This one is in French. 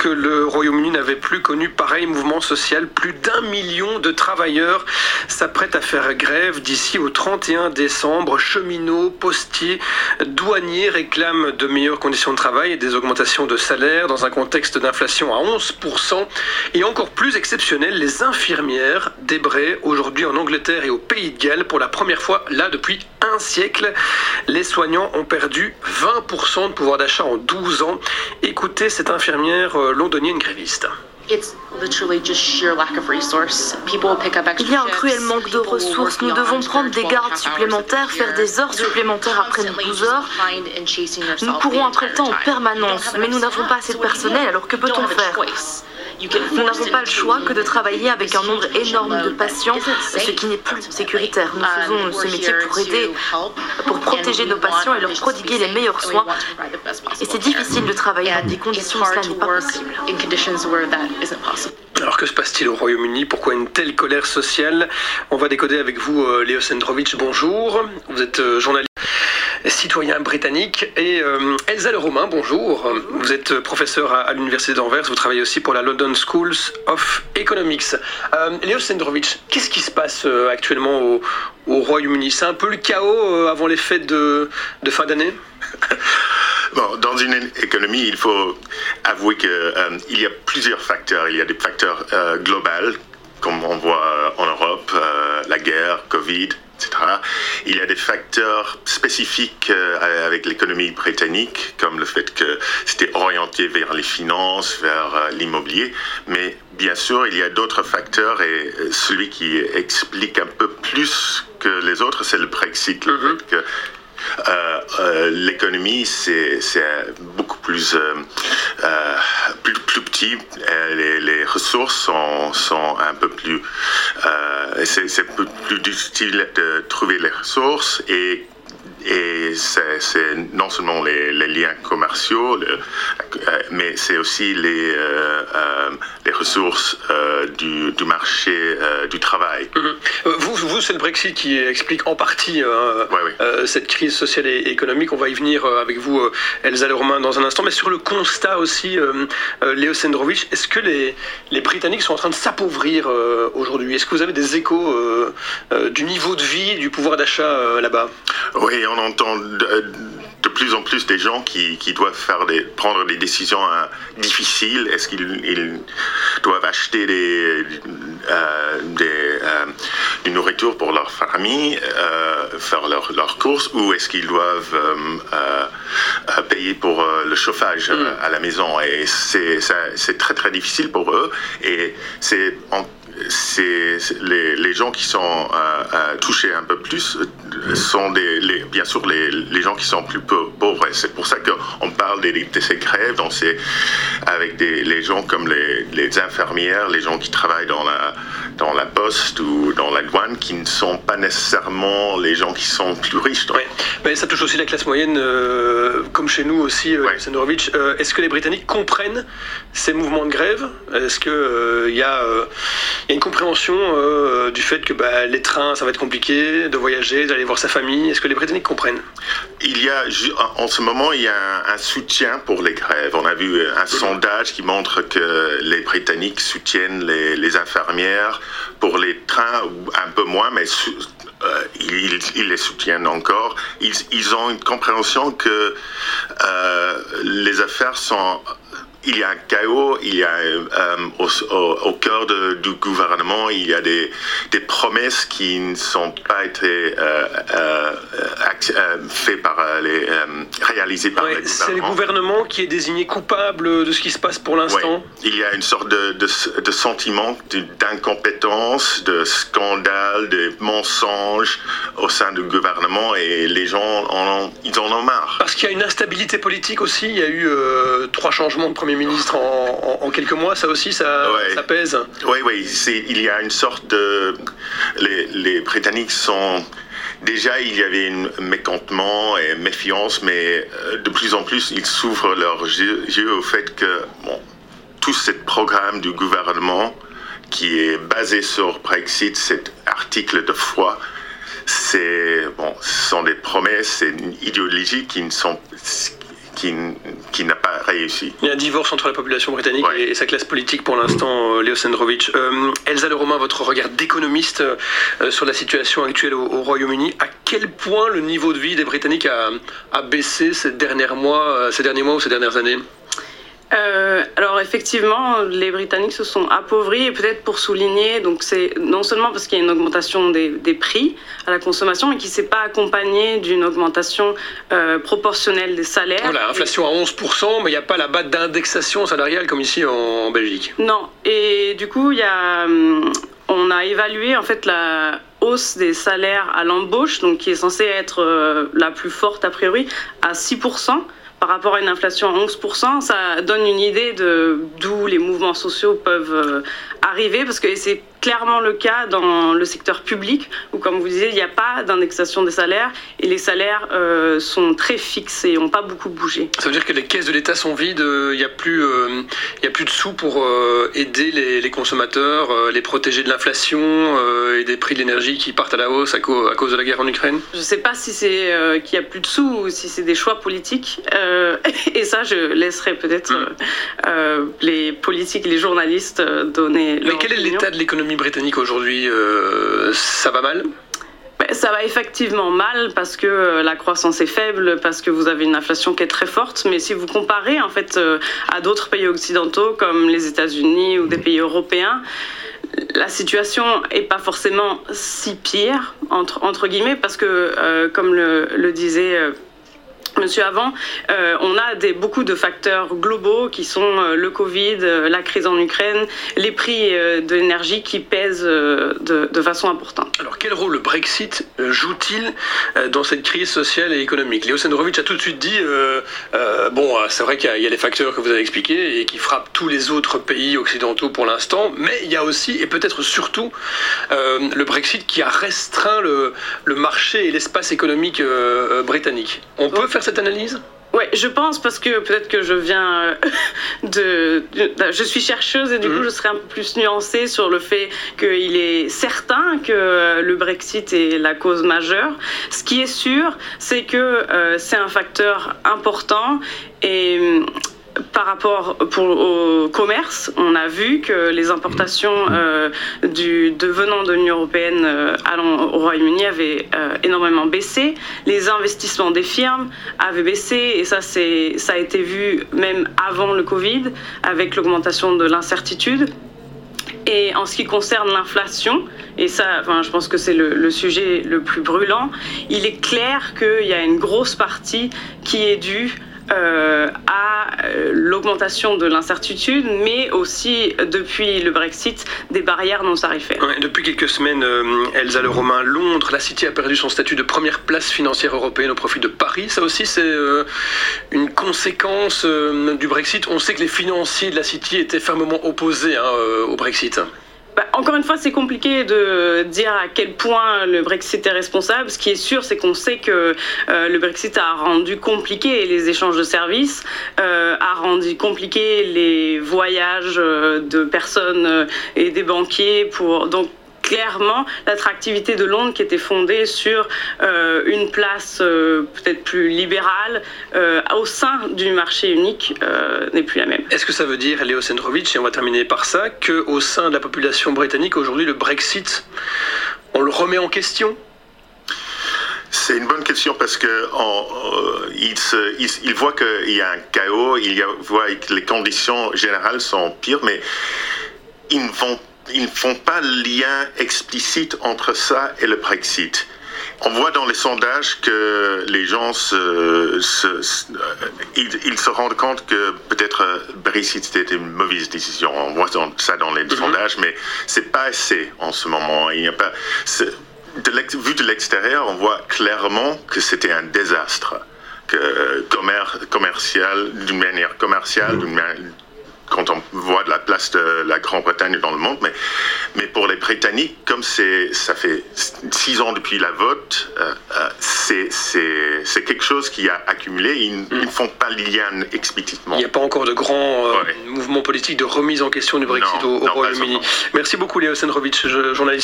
que le Royaume-Uni n'avait plus connu pareil mouvement social. Plus d'1 million de travailleurs s'apprêtent à faire grève d'ici au 31 décembre. Cheminots, postiers, douaniers réclament de meilleures conditions de travail et des augmentations de salaire dans un contexte d'inflation à 11%. Et encore plus exceptionnel, les infirmières débraient aujourd'hui en Angleterre et au Pays de Galles pour la première fois là depuis un siècle. Les soignants ont perdu 20% de pouvoir d'achat en 12 ans. Écoutez cette infirmière londonienne gréviste. Il y a un cruel manque de ressources. Nous devons prendre des gardes supplémentaires, faire des heures supplémentaires après nos 12 heures. Nous courons après le temps en permanence, mais nous n'avons pas assez de personnel, alors que peut-on faire ? Nous n'avons pas le choix que de travailler avec un nombre énorme de patients, ce qui n'est plus sécuritaire. Nous faisons ce métier pour aider, pour protéger nos patients et leur prodiguer les meilleurs soins. Et c'est difficile de travailler dans des conditions où cela n'est pas possible. Alors que se passe-t-il au Royaume-Uni ? Pourquoi une telle colère sociale ? On va décoder avec vous, Léo Sendrovic, bonjour. Vous êtes journaliste, citoyen britannique, et Elsa Leromain, bonjour. Vous êtes professeur à l'université d'Anvers, vous travaillez aussi pour la London Schools of Economics. Léo Sendrovic, qu'est-ce qui se passe actuellement au Royaume-Uni ? C'est un peu le chaos avant les fêtes de fin d'année ? Bon, dans une économie, il faut avouer qu'il y a plusieurs facteurs. Il y a des facteurs globaux, comme on voit en Europe, la guerre, Covid, etc. Il y a des facteurs spécifiques avec l'économie britannique, comme le fait que c'était orienté vers les finances, vers l'immobilier. Mais bien sûr, il y a d'autres facteurs et celui qui explique un peu plus que les autres, c'est le Brexit. Le fait que l'économie, c'est beaucoup plus petit. Les ressources sont un peu plus... c'est plus difficile de trouver les ressources et c'est non seulement les liens commerciaux, mais c'est aussi les ressources du marché du travail. Vous, c'est le Brexit qui explique en partie cette crise sociale et économique. On va y venir avec vous, Elsa Leromain, dans un instant. Mais sur le constat aussi, Léo Sendrovic, est-ce que les Britanniques sont en train de s'appauvrir aujourd'hui ? Est-ce que vous avez des échos du niveau de vie, du pouvoir d'achat là-bas ? Oui, on entend de plus en plus des gens qui doivent prendre des décisions difficiles. Est-ce qu'ils doivent acheter une nourriture pour leur famille, faire leurs courses, ou est-ce qu'ils doivent payer pour le chauffage à la maison? Et c'est très très difficile pour eux. Et c'est les gens qui sont touchés un peu plus sont bien sûr les gens qui sont plus pauvres. Et c'est pour ça qu'on parle de ces grèves. Donc c'est avec les gens comme les infirmières, les gens qui travaillent dans la poste ou dans la douane, qui ne sont pas nécessairement les gens qui sont plus riches. Oui, mais ça touche aussi la classe moyenne, comme chez nous aussi, Sendrovic. Est-ce que les Britanniques comprennent ces mouvements de grève ? Est-ce qu'il y a une compréhension du fait que les trains, ça va être compliqué de voyager, d'aller voir sa famille? Est-ce que les Britanniques comprennent? En ce moment, il y a un soutien pour les grèves. On a vu un sondage qui montre que les Britanniques soutiennent les infirmières. Pour les trains, un peu moins, mais ils les soutiennent encore. Ils ont une compréhension que les affaires sont... Il y a un chaos, il y a au cœur du gouvernement, il y a des promesses qui ne sont pas été réalisées par le gouvernement. C'est le gouvernement qui est désigné coupable de ce qui se passe pour l'instant. Oui. Il y a une sorte de sentiment d'incompétence, de scandale, de mensonges au sein du gouvernement, et les gens ils en ont marre. Parce qu'il y a une instabilité politique aussi. Il y a eu 3 changements de Premier ministre en quelques mois. Ça aussi, ça pèse. Oui. Il y a une sorte de... Les Britanniques sont... Déjà, il y avait un mécontentement et méfiance, mais de plus en plus, ils s'ouvrent leurs yeux au fait que tout ce programme du gouvernement qui est basé sur Brexit, cet article de foi, ce sont des promesses, c'est une idéologie qui n'a pas réussi. Il y a un divorce entre la population britannique et sa classe politique pour l'instant, Leo Sendrovic. Elsa Leromain, votre regard d'économiste sur la situation actuelle au Royaume-Uni, à quel point le niveau de vie des Britanniques a baissé ces derniers mois ou ces dernières années? Alors effectivement, les Britanniques se sont appauvris, et peut-être pour souligner, donc c'est non seulement parce qu'il y a une augmentation des prix à la consommation, mais qui ne s'est pas accompagnée d'une augmentation proportionnelle des salaires. Voilà, inflation à 11%, mais il n'y a pas la batte d'indexation salariale comme ici en Belgique. Non, et du coup, on a évalué en fait la hausse des salaires à l'embauche, donc qui est censée être la plus forte a priori, à 6%. Par rapport à une inflation à 11%, ça donne une idée d'où les mouvements sociaux peuvent arriver, parce que c'est clairement le cas dans le secteur public, où, comme vous disiez, il n'y a pas d'indexation des salaires, et les salaires sont très fixes et n'ont pas beaucoup bougé. Ça veut dire que les caisses de l'État sont vides, il n'y a plus de sous pour aider les consommateurs, les protéger de l'inflation et des prix de l'énergie qui partent à la hausse à cause de la guerre en Ukraine? Je ne sais pas si c'est qu'il n'y a plus de sous ou si c'est des choix politiques. Et ça, je laisserai peut-être les politiques, les journalistes donner leur opinion. Mais quel est l'état de l'économie britannique aujourd'hui? Ça va mal? Ça va effectivement mal parce que la croissance est faible, parce que vous avez une inflation qui est très forte. Mais si vous comparez en fait à d'autres pays occidentaux comme les États-Unis ou des pays européens, la situation n'est pas forcément si pire, entre guillemets, parce que, comme le disait Monsieur avant, on a beaucoup de facteurs globaux qui sont le Covid, la crise en Ukraine, les prix de l'énergie qui pèsent de façon importante. Alors quel rôle le Brexit joue-t-il dans cette crise sociale et économique? Leo Sendrovic a tout de suite dit, c'est vrai qu'il y a les facteurs que vous avez expliqués et qui frappent tous les autres pays occidentaux pour l'instant, mais il y a aussi, et peut-être surtout, le Brexit qui a restreint le marché et l'espace économique britannique. On peut faire cette analyse? Ouais, je pense, parce que peut-être que je viens je suis chercheuse et du coup je serai un peu plus nuancée sur le fait qu'il est certain que le Brexit est la cause majeure. Ce qui est sûr, c'est que c'est un facteur important, et par rapport au commerce, on a vu que les importations venant de l'Union européenne allant au Royaume-Uni avaient énormément baissé. Les investissements des firmes avaient baissé, et ça a été vu même avant le Covid, avec l'augmentation de l'incertitude. Et en ce qui concerne l'inflation, et ça, je pense que c'est le sujet le plus brûlant, il est clair qu'il y a une grosse partie qui est due à l'augmentation de l'incertitude, mais aussi, depuis le Brexit, des barrières non tarifaires. Ouais, depuis quelques semaines, Elsa Leromain, Londres, la City a perdu son statut de première place financière européenne au profit de Paris. Ça aussi, c'est une conséquence du Brexit. On sait que les financiers de la City étaient fermement opposés au Brexit. Encore une fois, c'est compliqué de dire à quel point le Brexit est responsable. Ce qui est sûr, c'est qu'on sait que le Brexit a rendu compliqué les échanges de services, a rendu compliqué les voyages de personnes et des banquiers. Donc, clairement, l'attractivité de Londres, qui était fondée sur une place peut-être plus libérale au sein du marché unique, n'est plus la même. Est-ce que ça veut dire, Leo Sendrovic, et on va terminer par ça, qu'au sein de la population britannique, aujourd'hui, le Brexit, on le remet en question? C'est une bonne question, parce que il voit qu'il y a un chaos, il voit que les conditions générales sont pires, mais ils ne font pas le lien explicite entre ça et le Brexit. On voit dans les sondages que les gens ils se rendent compte que peut-être Brexit c'était une mauvaise décision. On voit ça dans les sondages, mais c'est pas assez en ce moment. Il n'y a pas. Vu de l'extérieur, on voit clairement que c'était un désastre, que d'une manière commerciale, quand on voit de la place de la Grande-Bretagne dans le monde, mais pour les Britanniques, comme ça fait 6 ans depuis la vote, c'est quelque chose qui a accumulé. Ils ne font pas le lien explicitement. Il n'y a pas encore de grands mouvements politiques de remise en question du Brexit au Royaume-Uni. Merci beaucoup, Leo Sendrovic, journaliste.